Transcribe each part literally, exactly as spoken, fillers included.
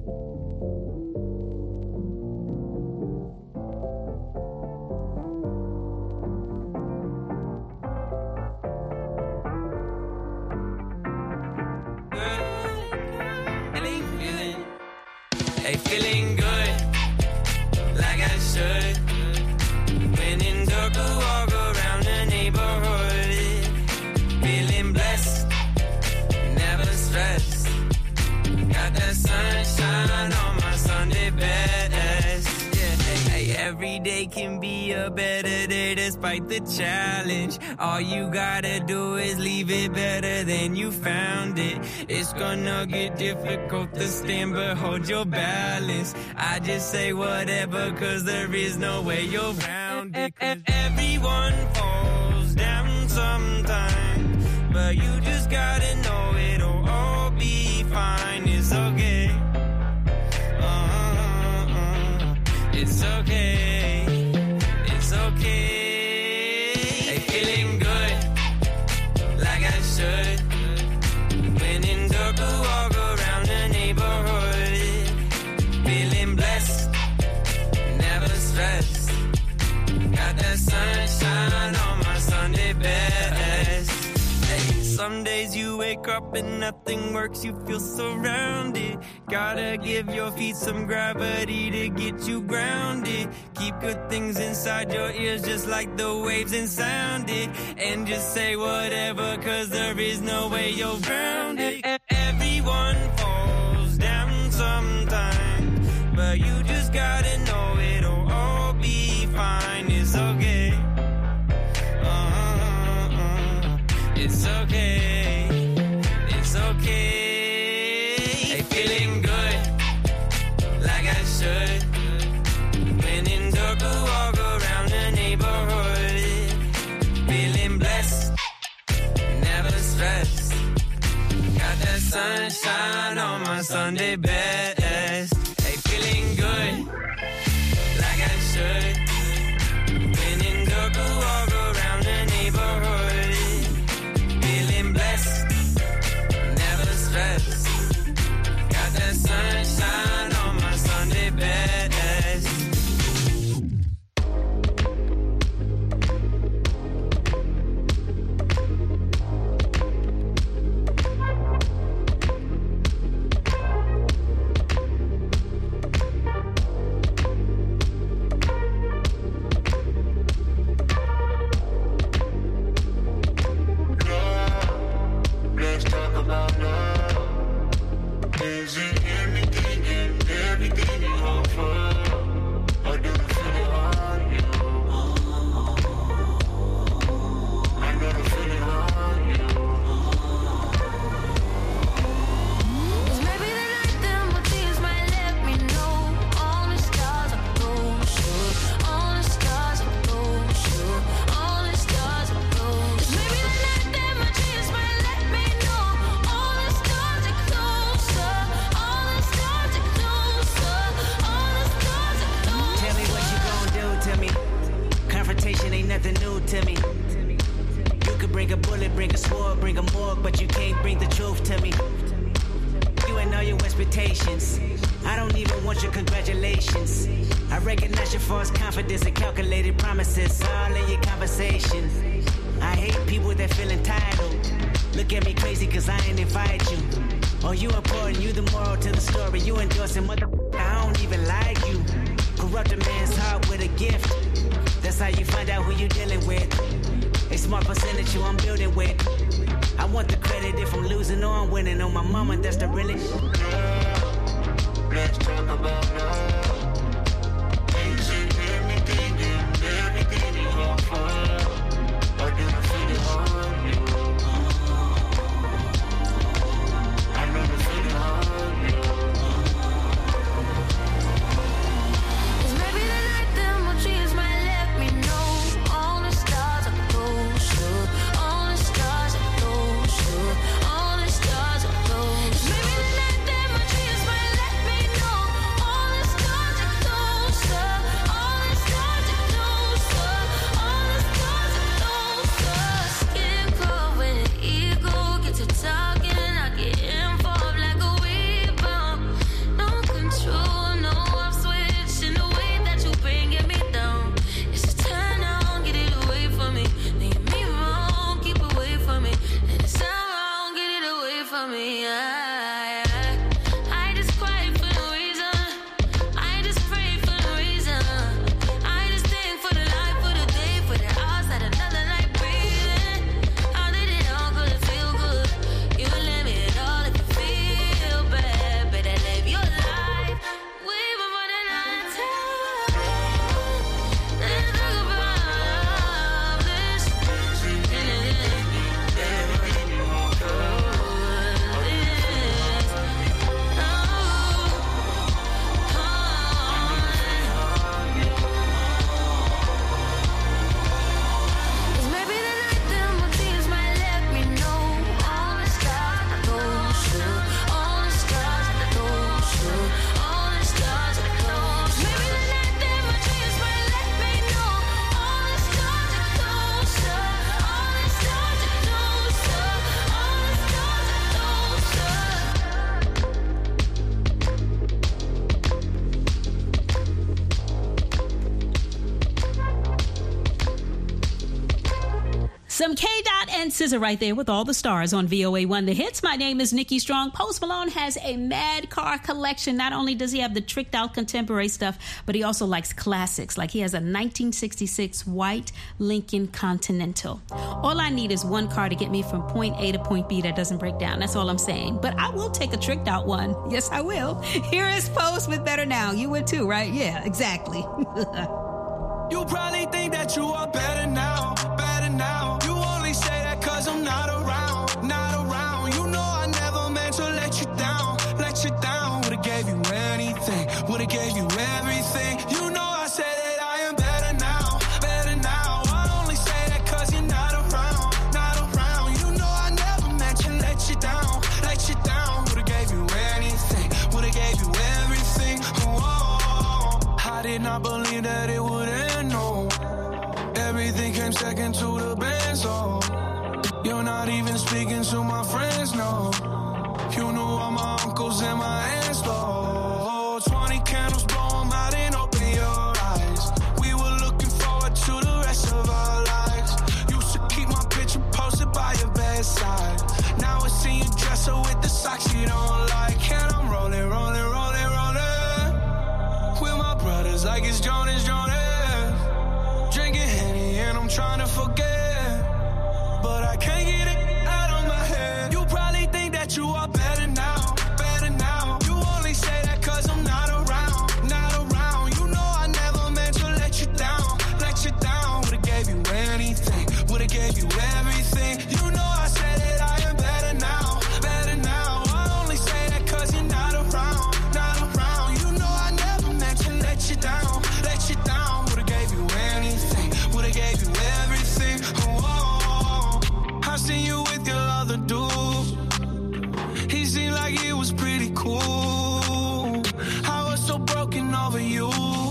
Hey, feeling good, like I should. When in dark, walk around the neighborhood. Feeling blessed, never stressed. Got that sunshine on my Sunday best. Yeah, hey, every day can be a better day despite the challenge. All you gotta do is leave it better than you found it. It's gonna get difficult to stand, but hold your balance. I just say whatever, cause there is no way you're around it. Everyone falls down sometime, but you just gotta know it'll all be fine. It's okay. Uh-uh-uh. It's okay. It's okay. Hey, feeling good, like I should. When in dark, walk around the neighborhood. Feeling blessed, never stressed. Got that sunshine on my Sunday best. Hey, some days you wake up and nothing works, you feel surrounded. Gotta give your feet some gravity to get you grounded. Keep good things inside your ears just like the waves and sound it. And just say whatever, cause there is no way you're around it. Everyone falls down sometime, but you just gotta know it'll all be fine. It's okay. Uh-uh-uh. It's okay. It's okay. Hey, feeling good, like I should. When in dark, walk around the neighborhood. Feeling blessed, never stressed. Got that sunshine on my Sunday best. Hey, feeling good, like I should. When in dark, walk around the neighborhood. Feeling blessed, never stressed. Got that sunshine on my Sunday best. Let's talk about love. Is it anything and everything you offer? Or do you feel it on you? I know the feeling on you. Cause maybe the night that my tears might let me know. All the stars are closer. All the stars are closer. All the stars are closer. Cause maybe the night that my tears might let me know. All the stars are closer. All the stars are closer. All the stars are closer. Tell me what you gon' do to me. Confrontation ain't nothing new to me. You could bring a bullet, bring a sword, bring a morgue, but you can't bring the truth to me. You and all your expectations. I don't even want your congratulations. I recognize your false confidence and calculated promises all in your conversation. I hate people that feel entitled. Look at me crazy cause I ain't invite you. Oh, you important, you the moral to the story. You endorsing mother, I don't even like you. Corrupt a man's heart with a gift. That's how you find out who you dealing with. A smart percentage you I'm building with. I want the credit if I'm losing or I'm winning. On my mama, that's the really. Let's talk about love. Is it anything and everything you offer? Or do you feel it on you? I know the feeling on you. Cause maybe the night that my tears might let me know. All the stars are closer. All the stars are closer. All the stars are closer. Cause maybe the night that my tears might let me know. All the stars Some K-Dot and S Z A right there with all the stars on V O A one The Hits. My name is Nikki Strong. Post Malone has a mad car collection. Not only does he have the tricked out contemporary stuff, but he also likes classics. Like he has a nineteen sixty-six white Lincoln Continental. All I need is one car to get me from point A to point B that doesn't break down. That's all I'm saying. But I will take a tricked out one. Yes, I will. Here is Post with Better Now. You would too, right? Yeah, exactly. You probably think that you are better now, better now. You only say that cause I'm not around, not around. You know I never meant to let you down, let you down. Would've gave you anything, would've gave you everything. You know I said that I am better now, better now. I only say that cause you're not around, not around. You know I never meant to let you down, let you down. Would've gave you anything, would've gave you everything. Oh, I did not believe that it would end, no. Everything came second to the band, so you're not even speaking to my friends, no. You knew all my uncles and my aunts, though. Twenty candles, blow 'em out and open your eyes. We were looking forward to the rest of our lives. Used to keep my picture posted by your bedside. Now I see you dress her with the socks you don't like. And I'm rolling, rolling, rolling, rolling with my brothers like it's Jonas, Jonas. Drinking Henny and I'm trying to forget, but I can't get it out of my head. You probably think that you are better now, better now. You only say that cause I'm not around, not around. You know I never meant to let you down, let you down. Would've gave you anything, would've gave you everything. You know I said that I am better now, better now. I only say that cause you're not around, not around. You know I never meant to let you down, let you down. Would've gave you anything, would've gave you everything. Oh, I seen you with your other dude. He seemed like he was pretty cool. I was so broken over you.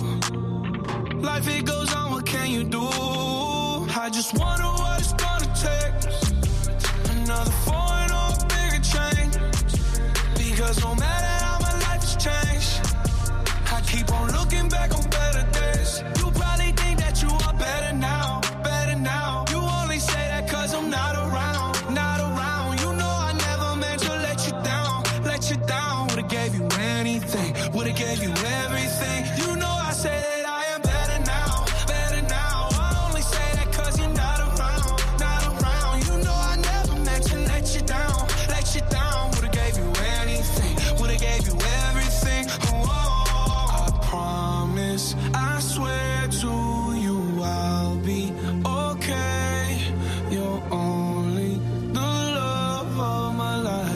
Life it goes on, what can you do? I just wonder what it's gonna take. Another foreign or a bigger change. Because no matter how my life has changed, I keep on looking back on better days. You probably think that you are better now, better now. You only say that cause I'm not around, not around. You know I never meant to let you down, let you down. Would've gave you anything, would've gave you everything. You know I say that I am better now, better now. I only say that cause you're not around, not around. You know I never meant to let you down, let you down. Would've gave you anything, would've gave you everything. Oh, I promise, I swear to you I'll be okay. You're only the love of my life.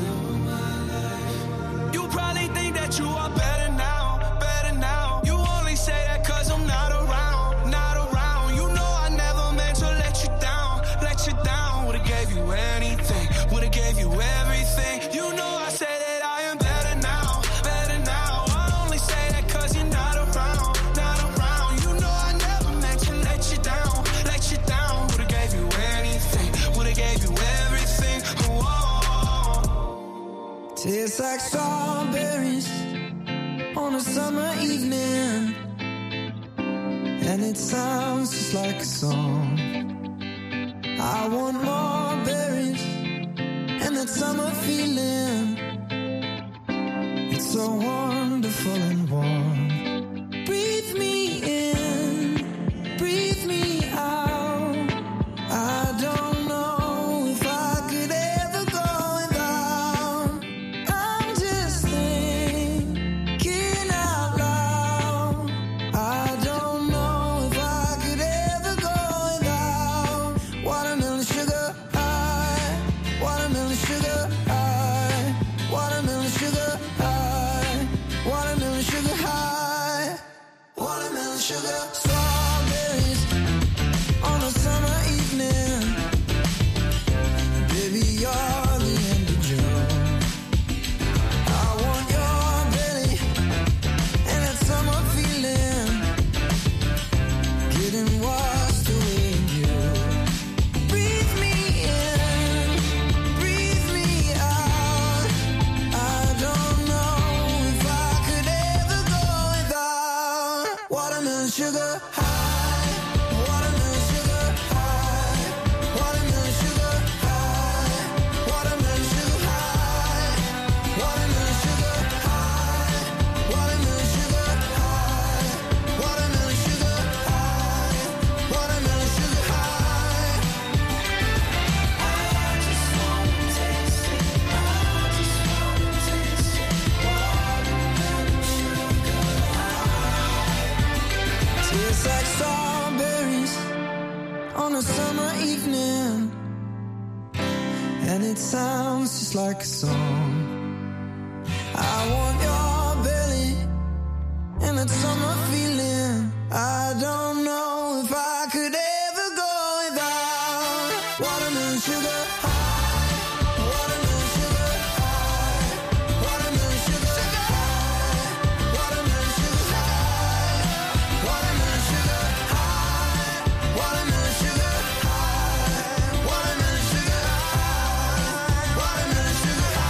You probably think that you are better now, better now. You only say that cause I'm not around, not around. You know I never meant to let you down, let you down. Would've gave you anything, would've gave you everything. You know I say that I am better now, better now. I only say that cause you're not around, not around. You know I never meant to let you down, let you down. Would've gave you anything, would've gave you everything. Oh, Tastes like strawberries on a summer evening, and it sounds just like a song. I want more berries and that summer feeling. It's so wonderful and warm. Breathe me in, breathe me out. I don't know if I could ever go without. I'm just thinking out loud. I don't know if I could ever go without watermelon sugar high, watermelon sugar high, watermelon sugar high, watermelon sugar high, watermelon sugar. Strawberries on a summer evening. Baby, you're the end of June. I want your belly and that summer feeling, getting washed away in you. Breathe me in, breathe me out. I don't know if I could ever go without watermelon sugar high, watermelon sugar high, watermelon sounds just like a song. I want your belly and that summer feeling. I don't know if I could ever go without watermelon sugar high, watermelon sugar high, watermelon sugar high, watermelon sugar high, watermelon sugar high, watermelon sugar high, watermelon sugar high, watermelon sugar high.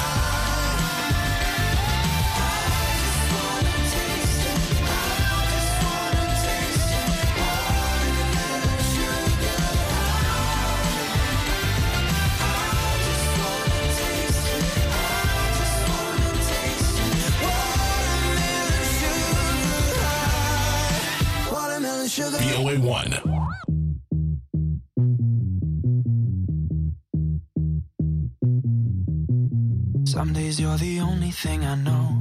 Sugar. V O A one. Some days you're the only thing I know,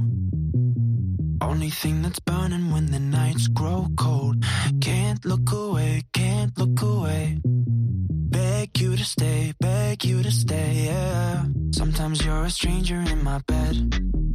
only thing that's burning when the nights grow cold. Can't look away, can't look away. Beg you to stay, beg you to stay, yeah. Sometimes you're a stranger in my bed.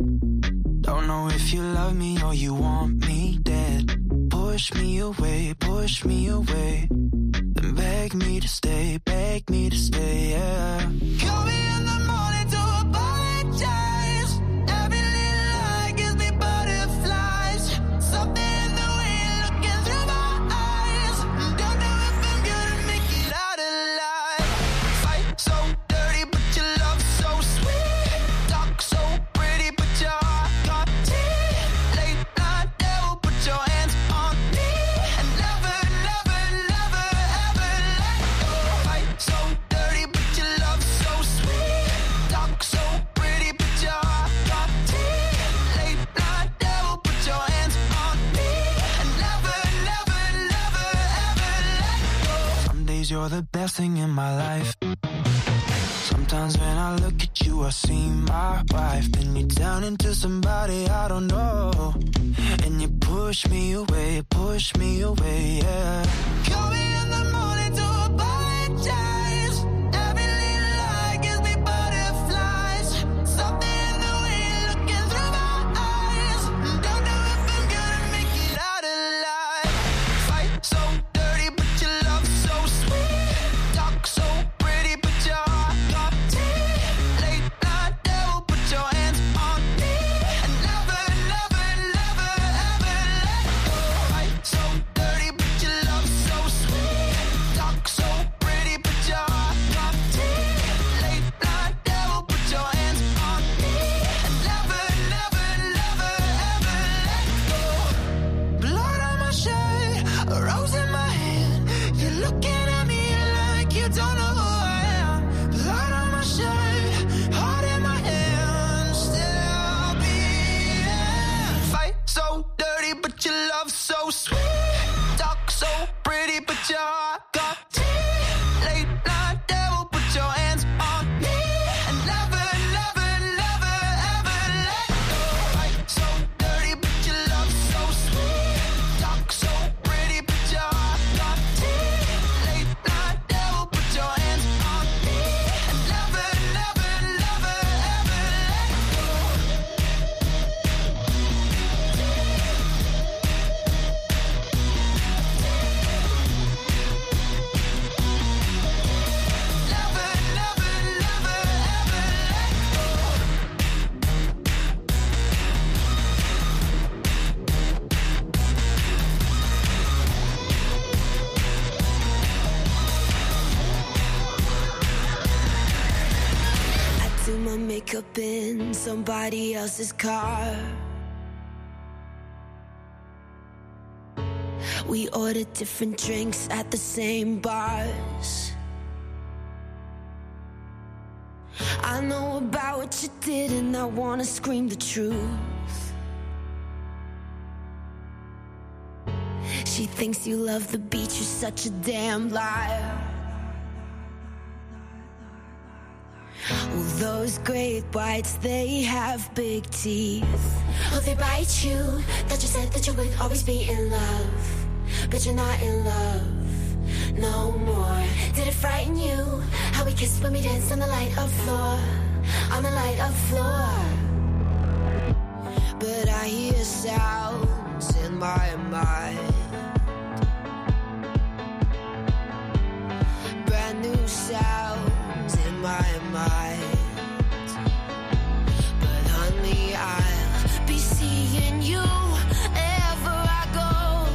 Don't know if you love me or you want me dead. Push me away, push me away. Then beg me to stay, beg me to stay, yeah. Call me in the morning to apologize. Every little lie gives me butterflies. Something in the way you're looking through my eyes. Don't know if I'm gonna make it out alive. Fight so dirty, but your love so sweet. Talk so pretty, but your heart got teeth. Late night devil, put your hands on me. And never, never, never, ever let go. Fight so dirty, but your love so sweet. Talk so pretty, but your heart got teeth. Late night devil, put your hands on me. And never, never, never, ever let go. Some days you're the best thing in my life. Sometimes when I look at you, I see my wife. Then you turn into somebody I don't know. And you push me away, push me away, yeah. Call me in the morning to apologize. Every little lie gives me butterflies. Something in the way you're looking through my eyes. Don't know if I'm gonna make it out alive. Fight so dirty, but your love so sweet. Talk so pretty, but your heart got teeth. Late night devil, put your hands on me. And never, never, never, ever let go. Fight so dirty, but your love so sweet. Talk so pretty, but your heart got teeth. Late night devil, put your hands on me. And never, never, never, ever let go. Blood on my shirt, a rose in my hand. You're looking at me like you don't know who I am. Blood on my shirt, heart in my hand. Still beating. Fight so dirty, but your love so sweet. Talk so pretty, but your heart got teeth. Late night devil, put your hands on me. And never, never, never, ever let go. Fight so dirty, but your love so sweet. Talk so pretty, but your heart got teeth. Late night devil, put your hands on me. And never, never, never, ever let go. Never, never, never, ever let go. I do my makeup in somebody else's car. We order different drinks at the same bars. I know about what you did and I wanna scream the truth. She thinks you love the beach, you're such a damn liar. Well, those great whites, they have big teeth. Oh, they bite you. That you said that you would always be in love, but you're not in love. no more. Did it frighten you? How we kissed when we danced on the light of floor, on the light of floor. But I hear sounds in my mind, brand new sounds in my mind. But honey, I'll be seeing you ever I go.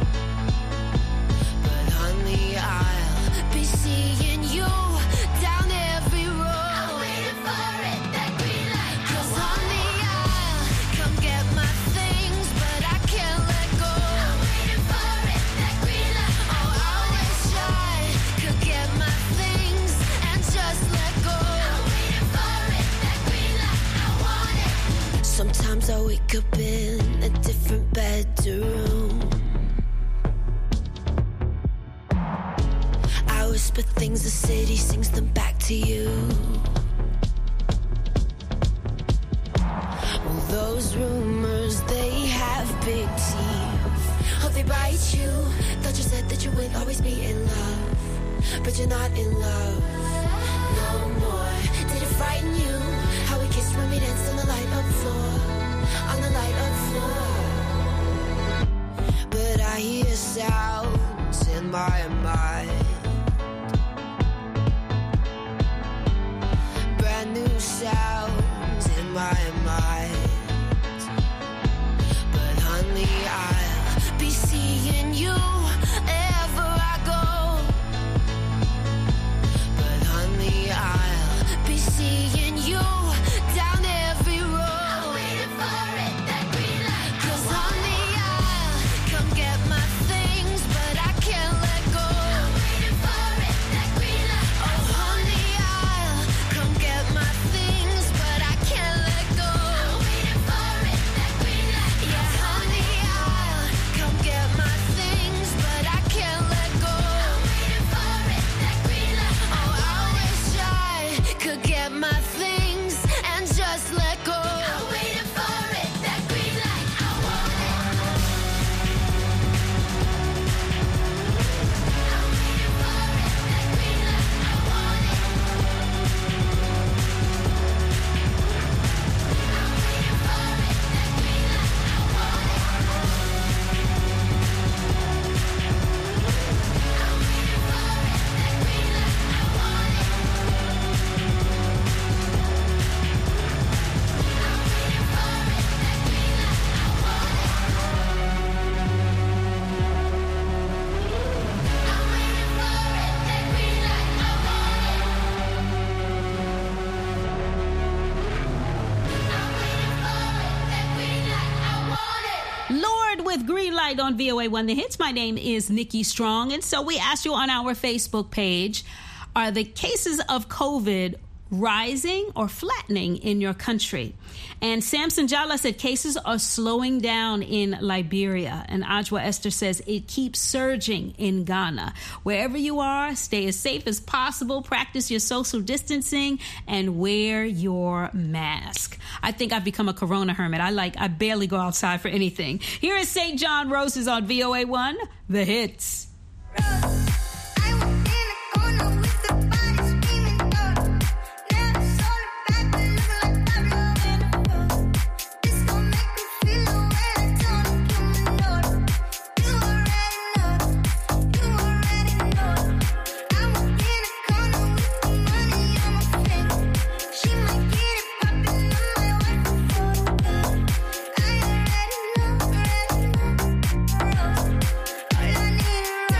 But honey, I'll be seeing you down every road. I'm waiting for it, that green light. 'Cause honey, I'll come get my things, but I can't let go. I'm waiting for it, that green light. Oh, I wish I could get my things and just let go. I'm waiting for it, that green light. I want it. Sometimes I wake up in a different bedroom. I whisper things, the city sings them back to you. Well, those rumors, they have big teeth. Hope they bite you. Thought you said that you would always be in love, but you're not in love no more. Did it frighten you? How we kissed when we danced on the light of floor, on the light of floor. But I hear sounds in my mind, brand new sounds in my mind. But honey, I'll be seeing you ever I go. But honey, I'll be seeing you down every road. I'm waiting for it, that green light. 'Cause honey, I'll come get my things, but I can't let go. I'm waiting for it, that green light. Oh, honey, I'll come get my things, but I can't let go. I'm waiting for it, that green light. Yeah, honey, I'll come get my things, but I can't let go. I'm waiting for it, that green light. Oh, I wish I could get my things and just let go. I'm waiting for it, that green light. I want it. I'm waiting for it, that green light. I want it. I'm waiting for it, that green light. I want it. I'm waiting for it, that green light. I want it. Lord with Green Light on V O A one The Hits. My name is Nikki Strong. And so we asked you on our Facebook page, are the cases of COVID rising or flattening in your country? And Samson Jala said cases are slowing down in Liberia. And Ajwa Esther says it keeps surging in Ghana. Wherever you are, stay as safe as possible, practice your social distancing, and wear your mask. I think I've become a corona hermit. I like, I barely go outside for anything. Here is Saint John Roses on V O A one, The Hits. All I need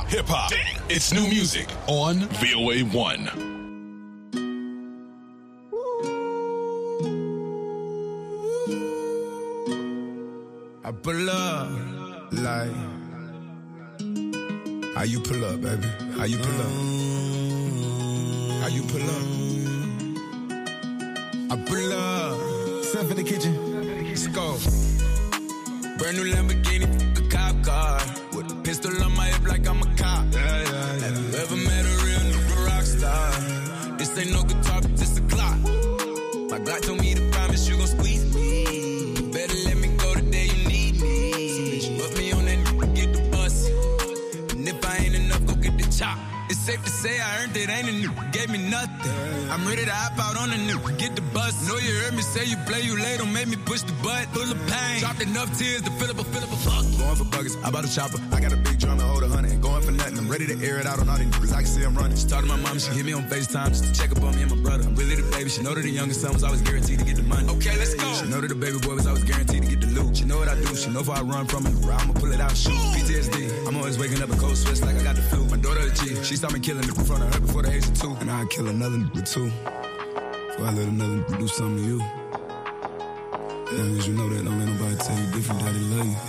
hip hop. It's new music on V O A one. I pull up like how you pull up, baby? How you pull up? How you pull up? I pull up. Step in the kitchen. Let's go. Brand new Lamborghini, a cop car. With a pistol on my hip like I'm a cop. Yeah, yeah, yeah. Have you ever met a real nigga rock star? This ain't no guitar, but this a clock. My Glock told me to promise you gon' squeeze me. Better let me go the day you need me. So bitch, put me on that nigga, get the bus. And if I ain't enough, go get the chop. It's safe to say I earned it, ain't a nigga, gave me nothing. I'm ready to hop out on a nigga, get the bus. Know you heard me say you play, you late, don't make me push the butt. Full of pain, dropped enough tears to fill up a, fill up a fuck. Going for buggers, I bought a chopper. I got a big drum to hold a hundred. Going for nothing, I'm ready to air it out on all these niggas. I can see I'm running. She talked to my mom, she hit me on FaceTime just to check up on me and my brother. I'm really the baby, she know that the youngest son was always guaranteed to get the money. Okay, let's go. She know that the baby boy was always guaranteed to get the loot. She know what I do, she know if I run from it, I'ma pull it out and shoot. P T S D, I'm always waking up in cold sweats like I got the flu. My daughter the G, she saw me killing it in front of her before the age of two. And I'd kill another nigga too. Before I let another nigga do something to you. As long as you know that, don't let nobody tell you different, daddy love you.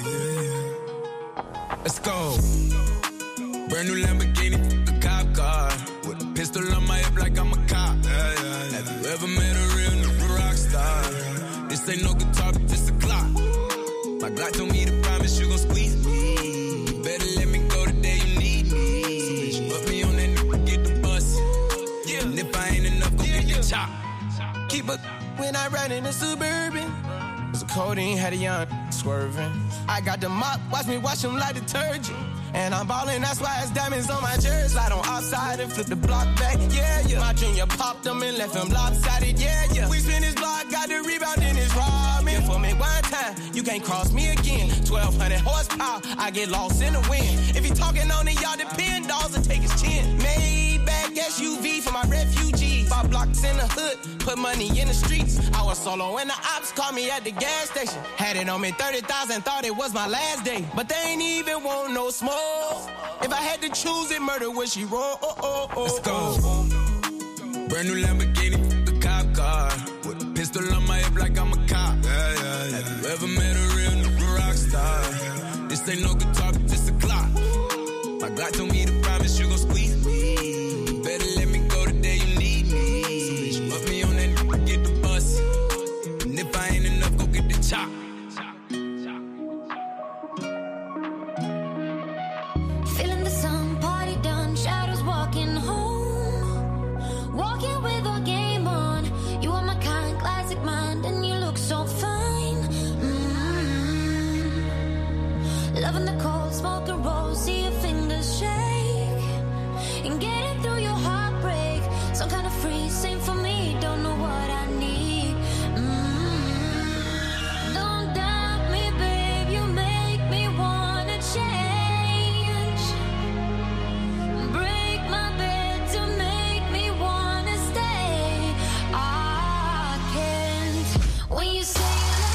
Let's go. Brand new Lamborghini, a cop car. With a pistol on my hip like I'm a cop. Yeah, yeah, yeah. Have you ever met a real nigga rock star? This ain't no guitar, but this a clock. My Glock told me to promise you gon' squeeze me. Better let me go the day you need me. So bitch, put me on that nigga, get the bus. Yeah. And if I ain't enough, go yeah, get yeah. the chop. Keep up when I ride in the Suburban. Was a codeine, had a young swerving. I got the mop, watch me wash them like detergent. And I'm ballin', that's why it's diamonds on my jersey. Slide on outside and flip the block back, yeah, yeah. My junior popped them and left them lopsided, yeah, yeah. We spin his block, got the rebound in his robin. Yeah, for me one time, you can't cross me again. twelve hundred horsepower, I get lost in the wind. If he talking on it, y'all depend, dolls and take his chin. Maybach S U V for my refugees. Five blocks in the hood, put money in the streets. I was solo and the ops called me at the gas station. Had it on me thirty thousand, thought it was my last day. But they ain't even want no smoke. If I had to choose it, murder would she roll? Oh, oh, oh, Let's go. Oh. Brand new Lamborghini, a cop car. With a pistol on my hip like I'm a cop. Yeah, yeah, yeah. Have you ever met a real nigga rock star? This ain't no guitar, but this a clock. My Glock told me to promise you gon' squeeze me. Better let me go the day you need me. So bitch, put me on that nigga, get the bus. And if I ain't enough, go get the chop. Loving the cold, smoking rolls, see your fingers shake. And getting through your heartbreak. Some kind of free, same for me, don't know what I need. Mm-hmm. Don't doubt me, babe, you make me wanna change. Break my bed to make me wanna stay. I can't, when you say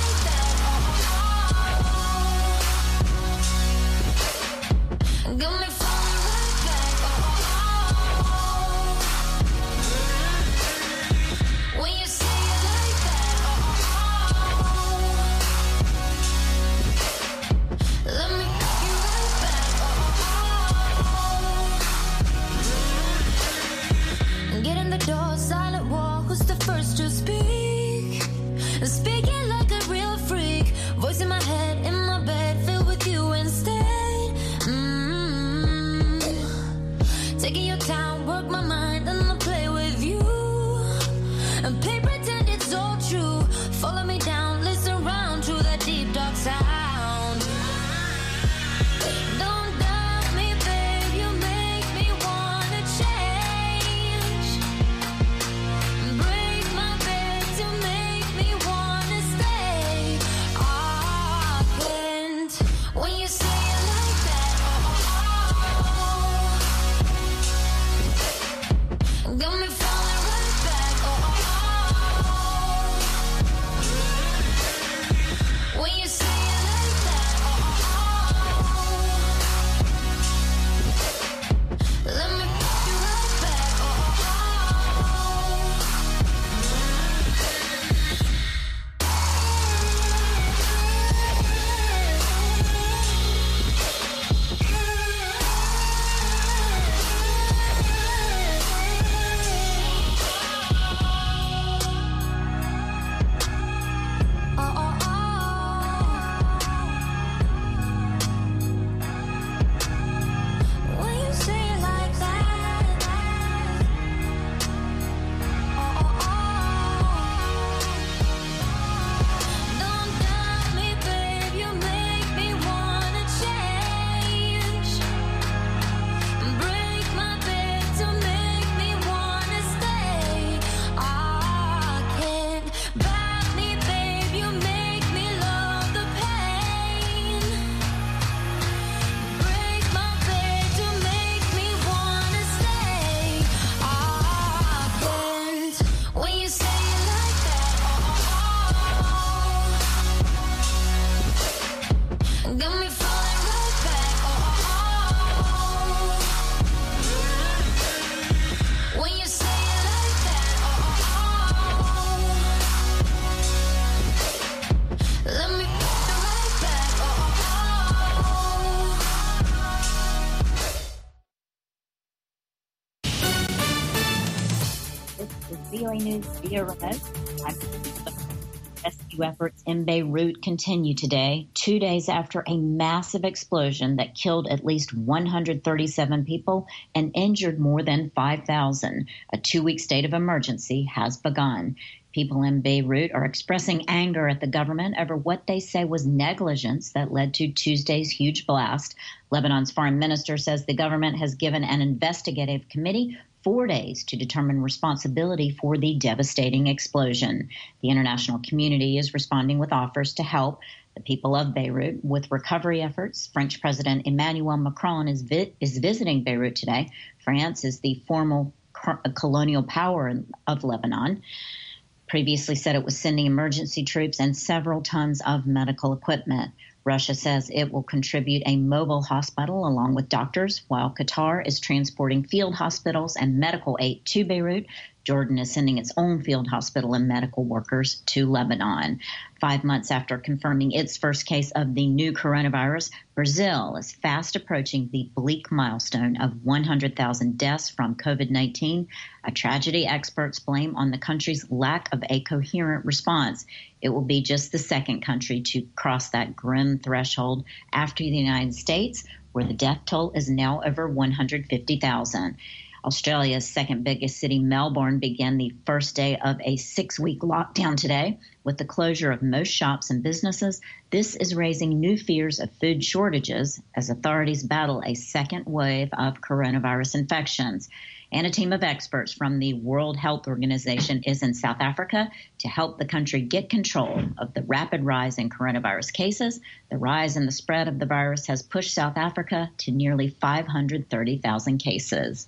got me falling right back. Oh, when you say it like that, oh, let me take you right back. Oh, get in the door, silent wall. Who's the first to speak? Speaking like a real freak. Voice in my head, in my bed, filled with you instead. Taking your time, work my mind, and I'll play with you. And play pretend it's all true. Follow me down, listen round to that deep dark sound. Don't doubt me, babe, you make me wanna change. Break my bed to make me wanna stay. I can't, when you say it like that, oh, got me falling right back. Oh, This is V O A News via remote. I'm Rescue efforts in Beirut continue today, two days after a massive explosion that killed at least one hundred thirty-seven people and injured more than five thousand. A two-week state of emergency has begun. People in Beirut are expressing anger at the government over what they say was negligence that led to Tuesday's huge blast. Lebanon's foreign minister says the government has given an investigative committee four days to determine responsibility for the devastating explosion. The international community is responding with offers to help the people of Beirut with recovery efforts. French President Emmanuel Macron is, vi- is visiting Beirut today. France is the formal co- colonial power of Lebanon. Previously said it was sending emergency troops and several tons of medical equipment. Russia says it will contribute a mobile hospital along with doctors, while Qatar is transporting field hospitals and medical aid to Beirut. Jordan is sending its own field hospital and medical workers to Lebanon. Five months after confirming its first case of the new coronavirus, Brazil is fast approaching the bleak milestone of one hundred thousand deaths from COVID nineteen, a tragedy experts blame on the country's lack of a coherent response. It will be just the second country to cross that grim threshold after the United States, where the death toll is now over one hundred fifty thousand. Australia's second biggest city, Melbourne, began the first day of a six-week lockdown today with the closure of most shops and businesses. This is raising new fears of food shortages as authorities battle a second wave of coronavirus infections. And a team of experts from the World Health Organization is in South Africa to help the country get control of the rapid rise in coronavirus cases. The rise in the spread of the virus has pushed South Africa to nearly five hundred thirty thousand cases.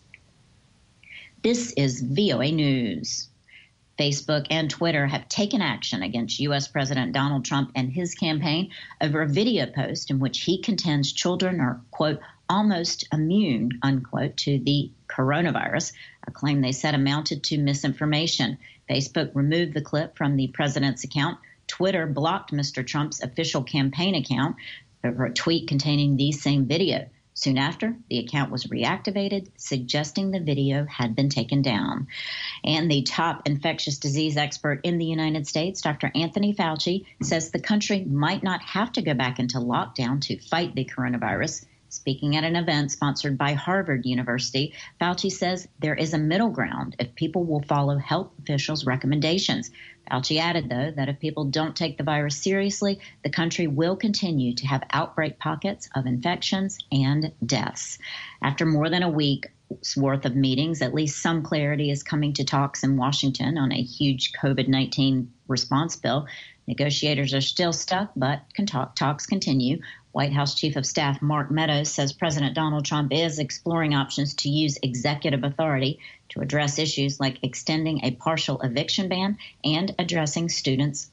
This is V O A News. Facebook and Twitter have taken action against U S. President Donald Trump and his campaign over a video post in which he contends children are, quote, almost immune, unquote, to the coronavirus, a claim they said amounted to misinformation. Facebook removed the clip from the president's account. Twitter blocked Mister Trump's official campaign account over a tweet containing the same video. Soon after, the account was reactivated, suggesting the video had been taken down. And the top infectious disease expert in the United States, Doctor Anthony Fauci, says the country might not have to go back into lockdown to fight the coronavirus. Speaking at an event sponsored by Harvard University, Fauci says there is a middle ground if people will follow health officials' recommendations. Fauci added, though, that if people don't take the virus seriously, the country will continue to have outbreak pockets of infections and deaths. After more than a week's worth of meetings, at least some clarity is coming to talks in Washington on a huge COVID nineteen response bill. Negotiators are still stuck, but talks continue. White House Chief of Staff Mark Meadows says President Donald Trump is exploring options to use executive authority to address issues like extending a partial eviction ban and addressing students'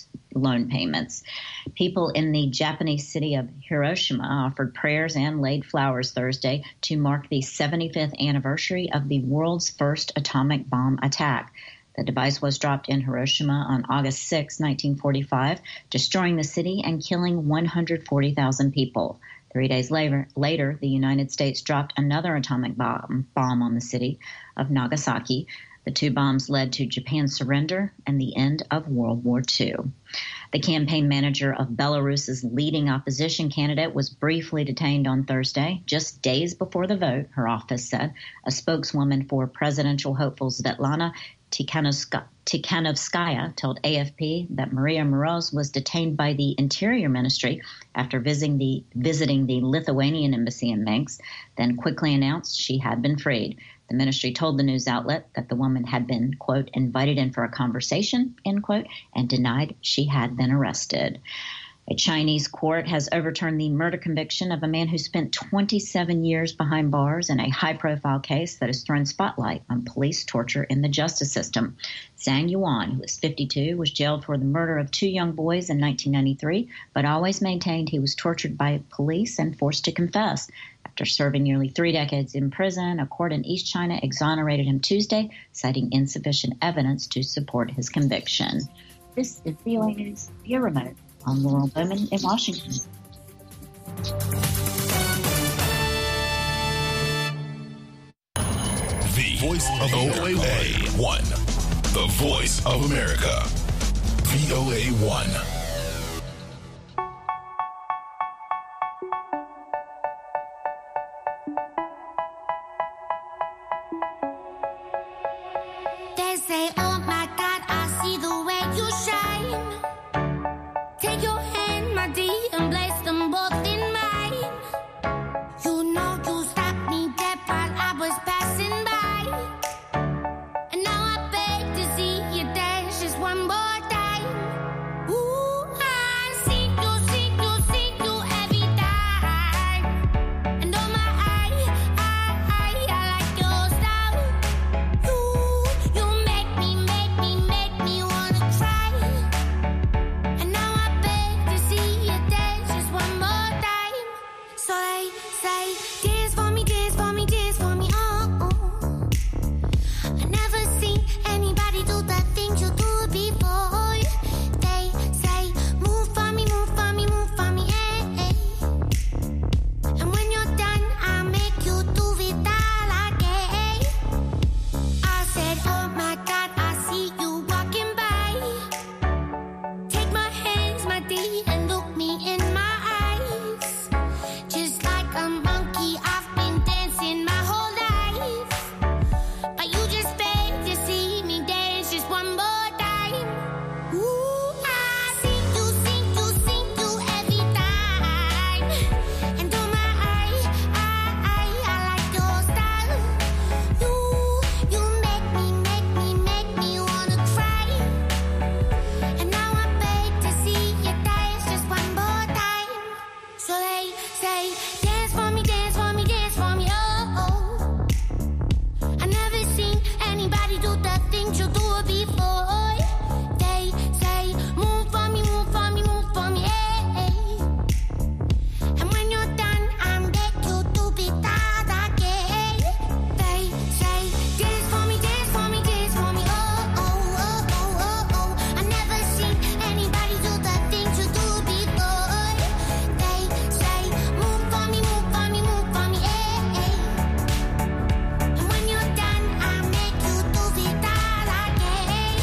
loan payments. People in the Japanese city of Hiroshima offered prayers and laid flowers Thursday to mark the seventy-fifth anniversary of the world's first atomic bomb attack. The device was dropped in Hiroshima on August sixth, nineteen forty-five, destroying the city and killing one hundred forty thousand people. Three days later, later, the United States dropped another atomic bomb, bomb on the city of Nagasaki. The two bombs led to Japan's surrender and the end of World War Two. The campaign manager of Belarus's leading opposition candidate was briefly detained on Thursday, just days before the vote, her office said. A spokeswoman for presidential hopeful Svetlana Tikhanovskaya told A F P that Maria Moroz was detained by the Interior Ministry after visiting the, visiting the Lithuanian embassy in Minsk, then quickly announced she had been freed. The ministry told the news outlet that the woman had been, quote, invited in for a conversation, end quote, and denied she had been arrested. A Chinese court has overturned the murder conviction of a man who spent twenty-seven years behind bars in a high-profile case that has thrown spotlight on police torture in the justice system. Zhang Yuan, who is fifty-two, was jailed for the murder of two young boys in nineteen ninety-three, but always maintained he was tortured by police and forced to confess. After serving nearly three decades in prison, a court in East China exonerated him Tuesday, citing insufficient evidence to support his conviction. This is V O A News via remote. I'm Laurel Bowman in Washington. The voice of V O A one. The voice of America. V O A one. They say, oh my God, I see the way you shine. Take your hand, my dear, and place them both in mine. You know you stopped me dead while I was passing by. And now I beg to see you dance just one more time. Ooh, I see you, see you, see you every time. And oh my, I, I, I, I like your style. You, you make me, make me, make me wanna cry. And now I beg to see you dance just one more time. So they say, dance for me, dance for me, dance for me, oh, oh. I never seen anybody do the things you do before. They say, move for me, move for me, move for me, eh, eh. And when you're done, I'll make you do it all again. I said, oh my God, I see you walking by. Take my hands, my dear, and look me in my eyes. Just like a monkey, I've been dancing my whole life. But you just beg to see me dance just one more time. Ooh, I see you, see you, see you every time. And oh my, I, I, I, I like your style. You, you make me, make me, make me wanna cry. And now I beg to see you dance just one more time. So they say, dance for me, dance for me, dance for me, oh, oh. I never seen anybody do the things you do before. They say, move for me, move for me, move for me, eh, eh. And when you're done, I'll make you do it all again. They say, dance for me, dance for me, dance for me, oh, oh, oh, oh, oh, oh. I never seen anybody do the things you do before. They say, move for me, move for me, move for me, eh, eh. And when you're done, I'll make you do it all again.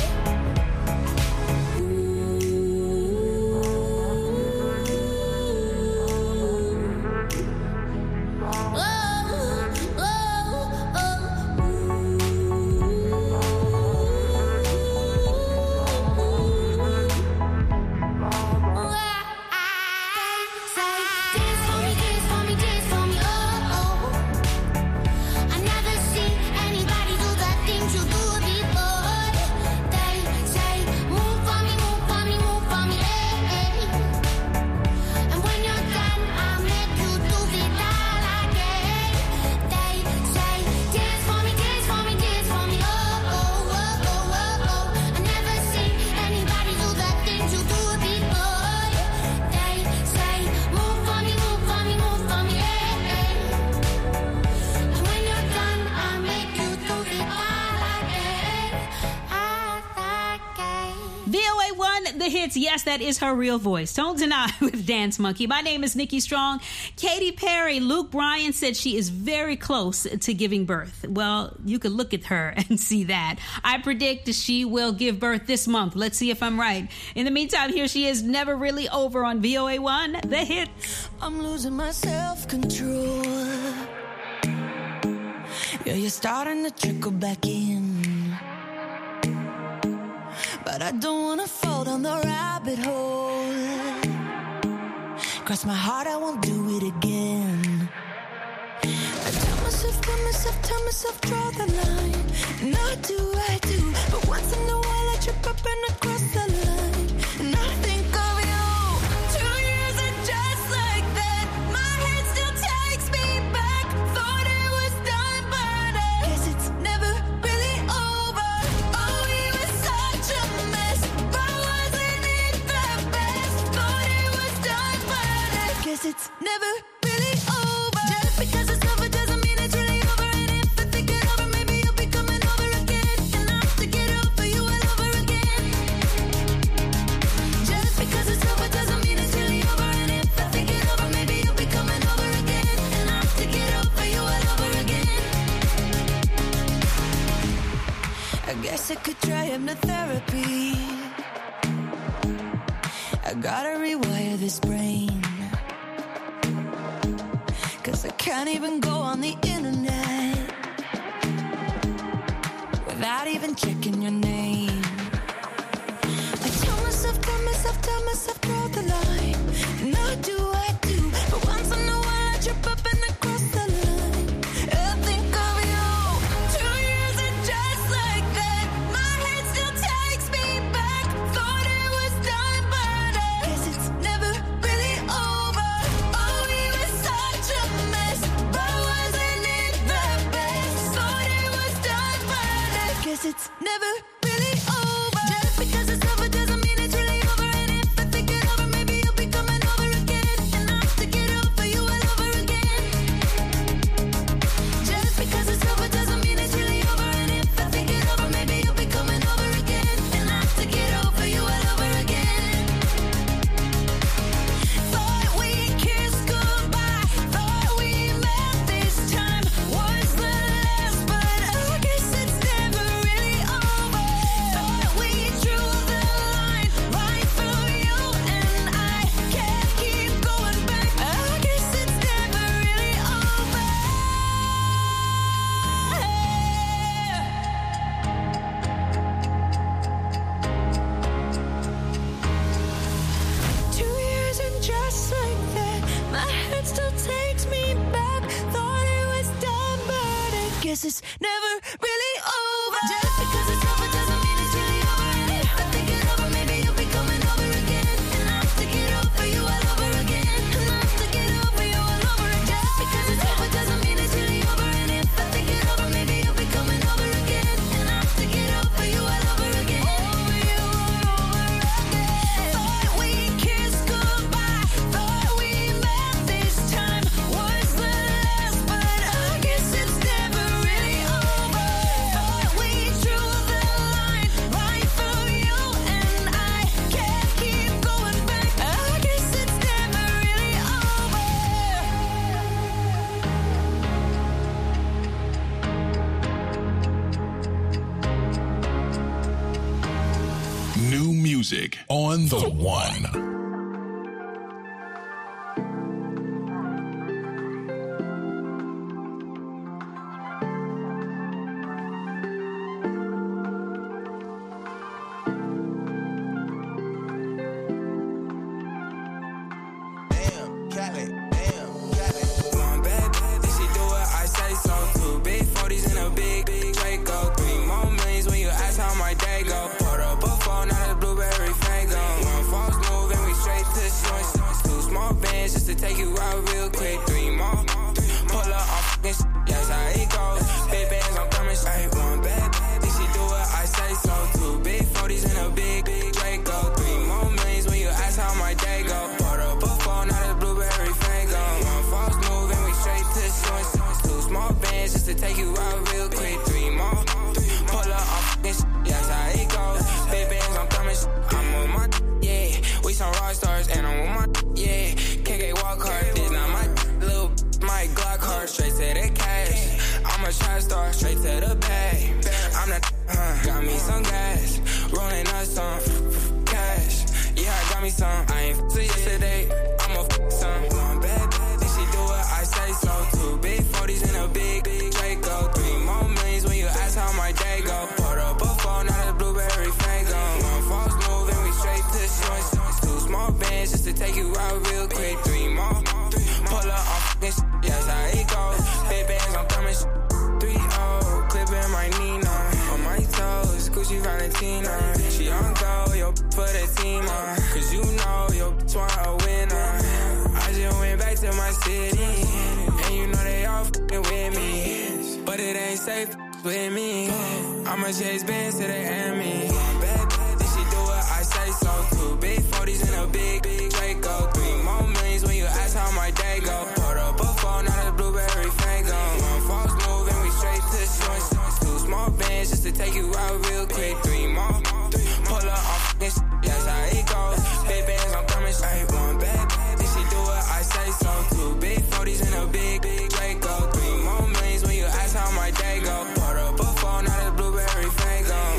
V O A one, the hits. Yes, that is her real voice. Tones and I with Dance Monkey. My name is Nikki Strong. Katy Perry, Luke Bryan said she is very close to giving birth. Well, you could look at her and see that. I predict she will give birth this month. Let's see if I'm right. In the meantime, here she is, Never Really Over on V O A one, the hits. I'm losing my self-control. Yeah, you're starting to trickle back in. But I don't wanna fall down the rabbit hole. Cross my heart, I won't do it again. I tell myself, tell myself, tell myself, draw the line. And I do, I do. But once in a while I trip up and I cross the line. And I think of you. Two years are just like that. My head still takes me back. Thought it was done, but I guess it's never really over. Oh, we were such a mess. But wasn't it the best? Thought it was done, but I guess it's never really over. Just because it's over doesn't mean it's really over. And if I think it over, maybe you'll be coming over again. And I have to get over you all over again. I guess I could try hypnotherapy. I gotta rewire this brain, 'cause I can't even go on the internet without even checking your name. I tell myself, tell myself, tell myself, draw the line. And I do, I do, but once in a while I trip up and I cross the line. I think of you. Two years and just like that, my head still takes me back. Thought it was done, but I guess it's never really over. Oh, we were such a mess, but wasn't it the best? Thought it was done, but I guess it's never really over. Just because it's over doesn't mean it's really over. And if I think it over, maybe you'll be coming over again. And I have to get over you all over again. Just because it's over doesn't mean it's really over. And if I think it over, maybe you'll be coming over again. And I have to get over you all over again. Thought we kissed goodbye, thought we met this time was the last, but I guess it's never really over. Thought we drew the line right through you, and I can't keep going back. I guess it's never really over. Two years and just like that, my head still takes me back. Thought it was done, but I guess it's never really over. Just because it's over doesn't mean it's really over. And if I think it over, maybe you'll be coming over again. And I have to get over you all over again. And I have to get over you all over again. Just because it's over doesn't mean it's really over. And if I think it over, maybe you'll be coming over again. And I have to get over you all over again. Over you all over again. Thought we kissed goodbye, thought we met this time was the last, but I guess it's never really over. Thought we drew the line right through you, and I can't keep going back. I guess it's never really over. New music on the one. Damn, Cali, damn, Cali. One bad bitch, she do what I say so. Two big forties in a big, big Draco. Three more millions when you ask how my day go. Put up a phone, not a blueberry fango. One false move and we straight to short. Two small bands just to take you out real quick. Three more, pull up on fucking shit, that's how it goes. Big bands, I'm coming straight. One bad bitch, she do what I say so. Two big forties in a big, big Draco. Three more millions when you ask how my day go. Put up a phone, not a blueberry fango. One false move and we straight to short. Two small bands just to take you out real quick. Three more, pull up on fucking shit, that's how it goes. Big bands, I'm coming straight. I'm on my, yeah. We some rock stars and I'm on my, yeah. K K walk hard, this not my little, my Glock hard. Straight to the cash. I'm a trap star, straight to the bag. I'm the, uh, got me some gas, rolling up some cash. Yeah, I got me some. I ain't f*** yesterday, I'm a f*** some. One bad bitch, she do what I say so. Two big forties in a big, big Draco. Three more millions when you ask how my day go. Put up a phone, not a blueberry fango. One false move and we straight to short. Two small bands just to take you out real quick. Three more, pull up on fucking shit, that's how it goes. Big bands, I'm coming sh- three oh, clipping my Nina. On my toes, Gucci Valentina. She on go, yo, for the team, uh. Cause you know, yo, want a winner. I just went back to my city, and you know they all f***ing with me. But it ain't safe with me. I'ma chase bands to the enemy. Bad bitch, she do what I say so. Two big forties in a big, big Draco. Three more millions when you ask how my day go. Put up a phone, not a blueberry fango. One false move and we straight to short. Two small bands just to take you out real quick. Three more, pull up on fucking shit, that's how it goes. Big bands, I'm coming straight. One bad bitch, she do what I say so. Two big forties in a big, big Draco. Three more millions when you ask how my day go. Put up a phone, not a blueberry fango.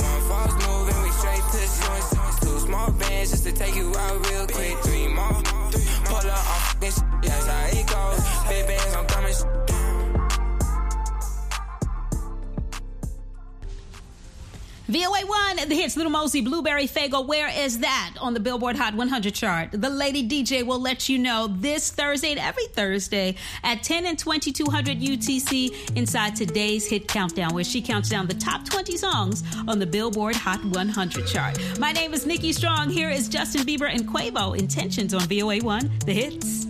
V O A one, the hits, Little Mosey, Blueberry Faygo, Where Is That? On the Billboard Hot one hundred chart. The Lady D J will let you know this Thursday and every Thursday at ten and twenty-two hundred U T C inside today's Hit Countdown, where she counts down the top twenty songs on the Billboard Hot one hundred chart. My name is Nikki Strong. Here is Justin Bieber and Quavo, Intentions on V O A one, the hits.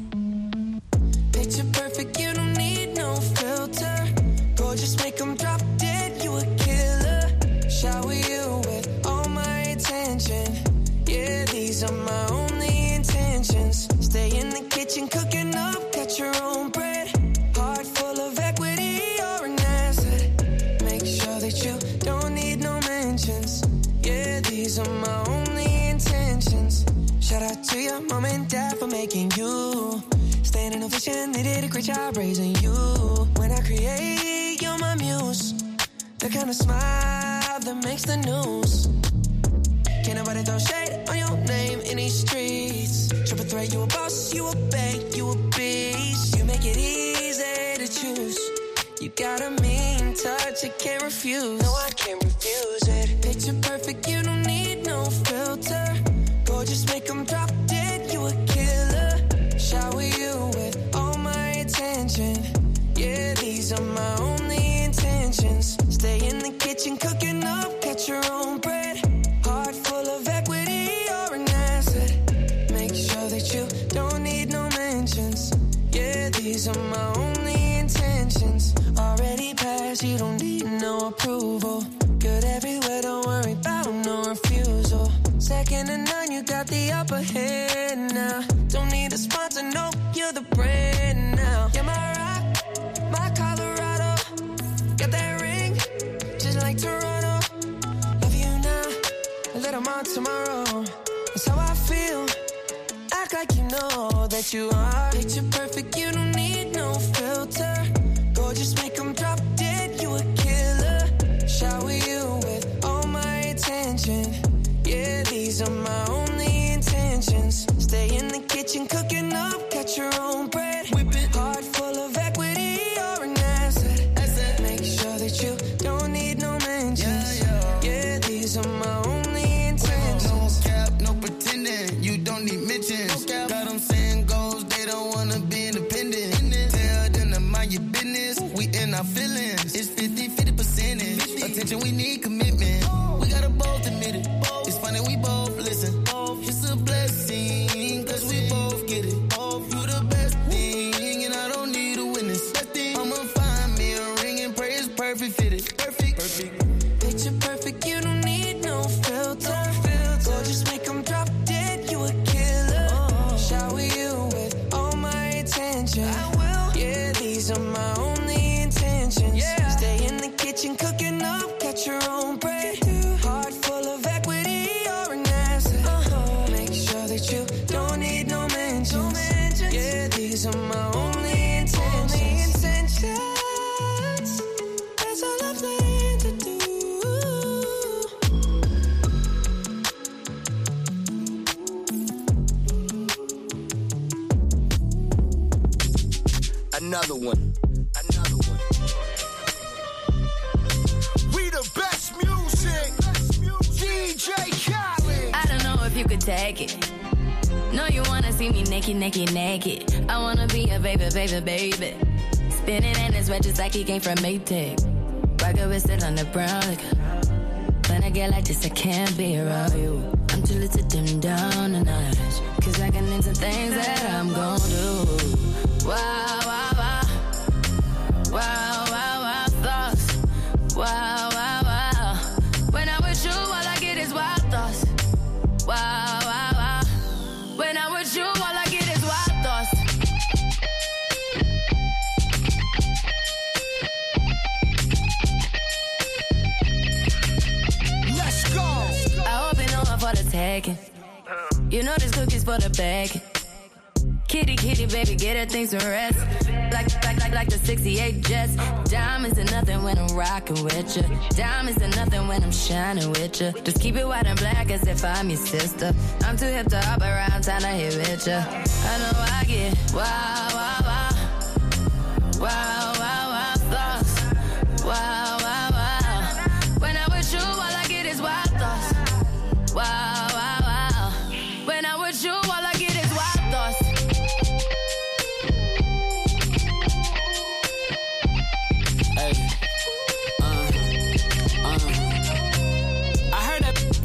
Picture perfect, you don't need no filter. Gorgeous, make them drop dead, you a killer. Shower you with all my attention. Yeah, these are my only intentions. Stay in the kitchen, cooking up, cut your own bread. Heart full of equity, you're an asset. Make sure that you don't need no mentions. Yeah, these are my only intentions. Shout out to your mom and dad for making you. Standing ovation, they did a great job raising you. When I create, you're my muse. The kind of smile that makes the news. Can't nobody throw shade on your name in these streets. Triple threat, you a boss, you a bank, you a beast. You make it easy to choose. You got a mean touch, I can't refuse. No, I can't refuse it. Picture perfect, you don't need no filter. Gorgeous, make them drop dead, you a killer. Shower you with all my attention. Yeah, these are my only intentions. Stay in the kitchen, cooking up, cut your own bread. Heart full of equity, you're an asset. Make sure that you don't need no mentions. Yeah, these are my only intentions. Already passed, you don't need no approval. Good everywhere, don't worry about no refusal. Second to none, you got the upper hand now. Don't need a sponsor, no, you're the brand now. You're my rock, my Colorado. Got that ring, just like Toronto. Love you now, a little more tomorrow. That's how I feel. Act like you know that you are. Picture perfect, you don't need no filter. Gorgeous, make them drop dead, you a killer. Shower you with all my attention. Yeah, these are my only intentions. Stay in the kitchen, cooking up, cut your own bread. Heart full of equity, you're an asset. asset. Make sure that you don't need no mentions. Yeah, yeah. Yeah, these are my only intentions. No cap, no pretending, you don't need mentions. No got them saying goals, they don't wanna be independent. Tell them to mind your business, we in our feelings. It's fifty, fifty percentage. Attention, we need commitment. We gotta both admit it. It's funny, we both listen. It's a blessing, cause we both get it. You the best thing, and I don't need a witness. I'ma find me a ring and pray it's perfect fitted. Perfect, perfect. Picture perfect, you don't need no filter. Gorgeous, make them drop dead, you a killer. Shower you with all my attention. I will. Yeah, these are my only intentions. Yeah. Stay in the kitchen, cooking up, cut your own bread. Heart full of equity, you're an asset. Uh-huh. Make sure that you don't need no mentions. Yeah, these are my only intentions. Only intentions. That's all I'm planning to do. Another one. Another one. We the best music. D J Khaled. I don't know if you could take it. No, you wanna see me naked, naked, naked. I wanna be a baby, baby, baby. Spinning in his red just like he came from Maytag. Rocket with it on the brown like when I get like this, I can't be around you. I'm too little to dim down a notch. Cause I can into things that I'm gon' do. Wow, wow, wow. Wow, wow, wow, thoughts. Wow, wow, wow. When I'm with you, all I get is wild thoughts. Wow, wow, wow. When I'm with you, all I get is wild thoughts. Let's go. I hope you know I'm for the taking. You know this cookie's for the bag. Kitty, kitty, baby, get her things to rest. Like, like, like, like the sixty-eight Jets. Diamonds are nothing when I'm rocking with you. Diamonds are nothing when I'm shining with you. Just keep it white and black as if I'm your sister. I'm too hip to hop around, time to hit with you. I know I get wow, wow, wow. Wow, wow, wow, thoughts. Wow, wow, wow. When I'm with you, all I get is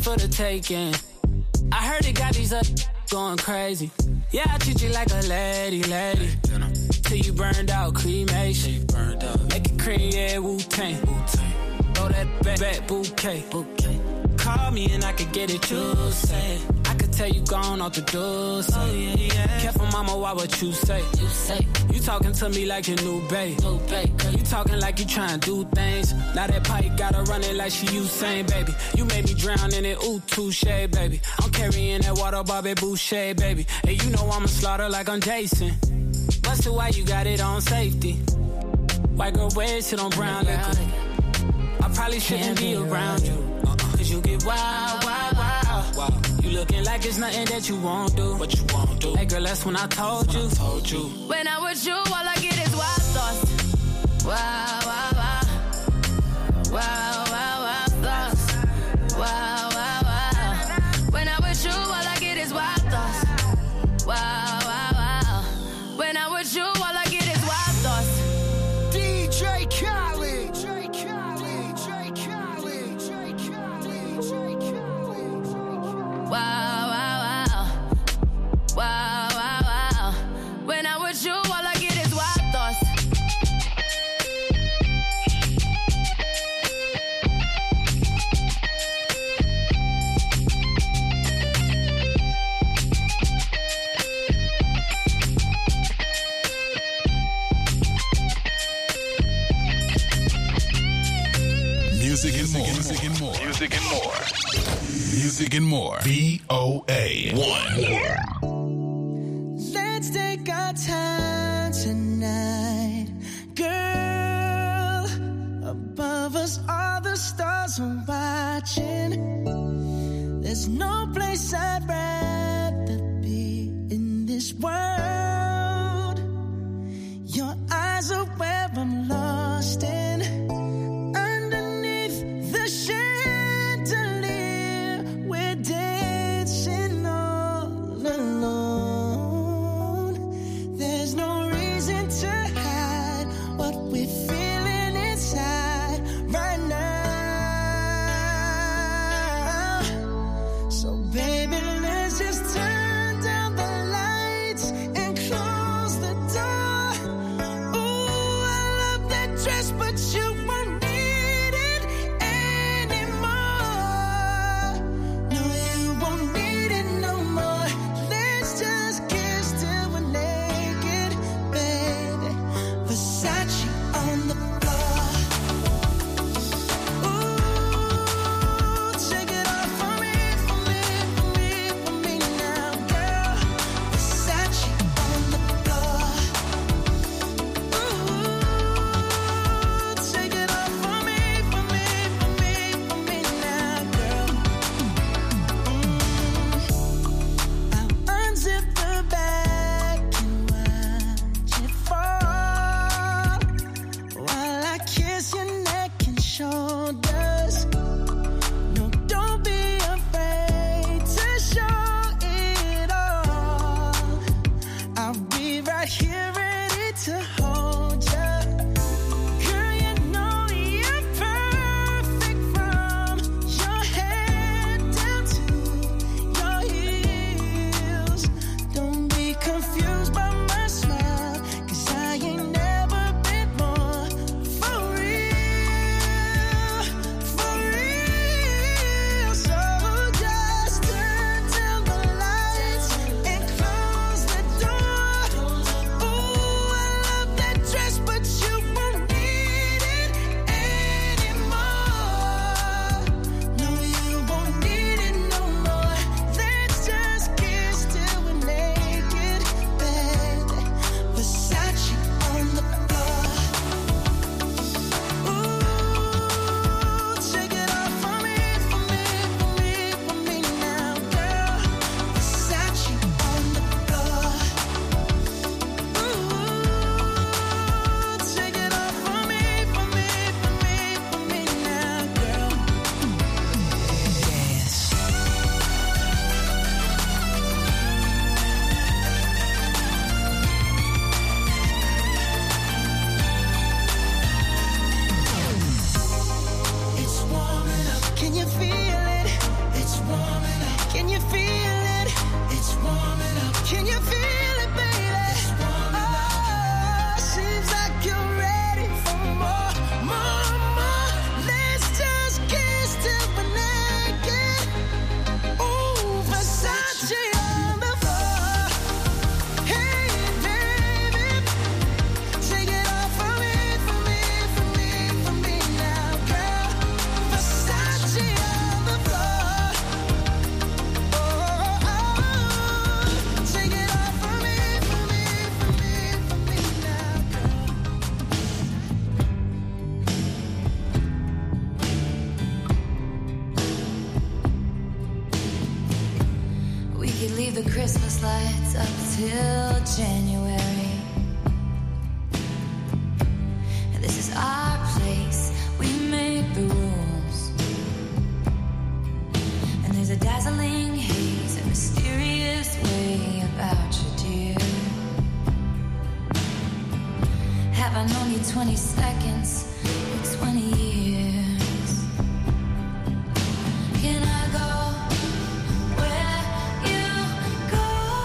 for the taking. I heard it got these up going crazy. Yeah, I treat you like a lady, lady. Till you burned out, cremation. Make it cream, yeah, Wu-Tang. Throw that back, back bouquet. Call me and I could get it, you say. I could tell you gone off the door, say. Oh, yeah, yeah. Careful, mama, why what you say? You say. You talking to me like your new babe. New babe. You talking like you trying to do things. Now that pipe gotta run it like she Usain, baby. You made me drown in it, ooh, touche, baby. I'm carrying that water, Bobby Boucher, baby. And you know I'ma slaughter like I'm Jason. Busted, why you got it on safety? White girl wear shit on brown liquor. I probably shouldn't be around you. Cause you get wild, wild, wild, wild. You looking like it's nothing that you won't do. What you won't do. Hey girl, that's when I told you. I told you. When I'm with you, all I get is wild thoughts. Wow, wow, wow. Wow, wow, wow thoughts. Wow, wow, wow. When I'm with you, all I get is wild thoughts. Wow, wow, wow. When I'm with you, all I get is wild thoughts. D J Khaled. Wow, wow, wow. Wow, wow, wow. When I'm with you, all I get is wild thoughts. Music and more. Music and more. Music and more. Music and more. V O A one. Let's take our time tonight, girl. Above us, all the stars are watching. There's no place I'd rather be in this world. Your eyes are where I'm lost in. Underneath the chandelier, we're dancing all alone. There's no reason to hide what we're feeling inside right now. So baby, let's Christmas lights up till January. This is our place, we make the rules. And there's a dazzling haze, a mysterious way about you, dear. Have I known you twenty seconds or twenty years? Can I go where you go?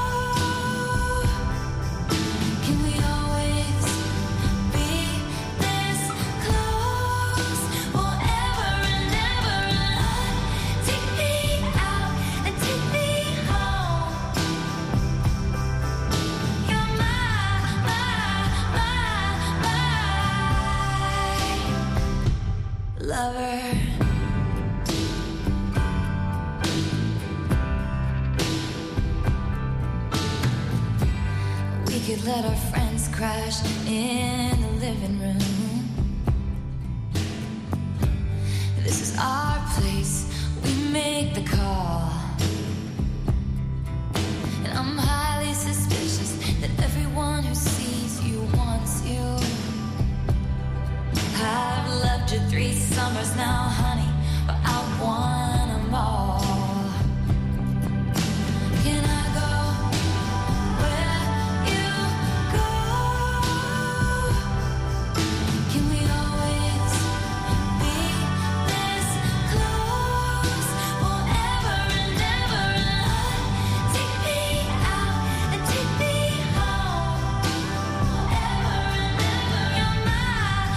Can we always be this close forever and ever? Take me out and take me home. You're my, my, my, my lover. We could let our friends crash in the living room. This is our place, we make the call. And I'm highly suspicious that everyone who sees you wants you. I've loved you three summers now, honey, but I want them all. Can I go where you go? Can we always be this close forever and ever? Take me out and take me home forever and ever. You're my,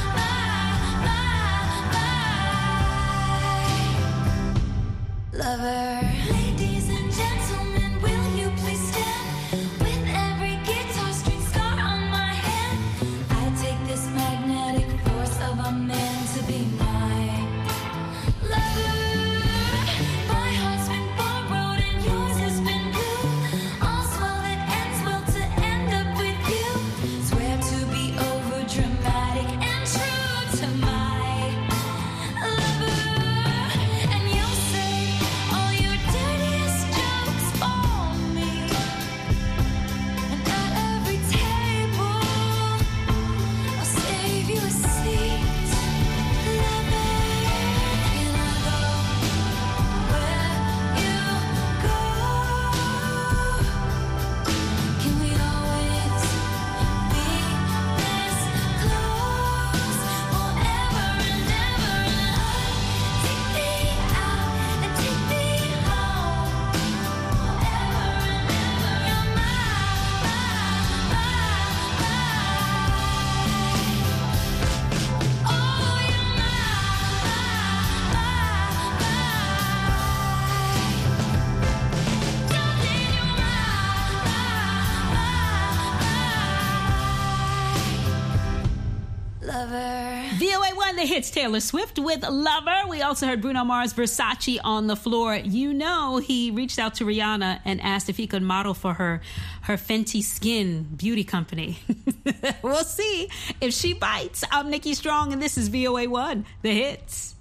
my, my lover. Ladies and gentlemen, will you please stand? With every guitar string scar on my hand, I take this magnetic force of a man to be my lover. My heart's been borrowed and yours has been blue. All's well that ends well to end up with you. Swear to be over dramatic and true to my lover. And you'll say all your dirtiest jokes for me. And at every table, I'll save you a seat, lover. Can I go where you go? Can we always be this close forever and ever? Take me out and take me home forever and ever. You're my, my, my, oh, you're my, lover. V O A one, the hits, Taylor Swift with Lover. We also heard Bruno Mars' Versace on the floor. You know, he reached out to Rihanna and asked if he could model for her, her Fenty Skin beauty company. We'll see if she bites. I'm Nikki Strong, and this is V O A one, the hits.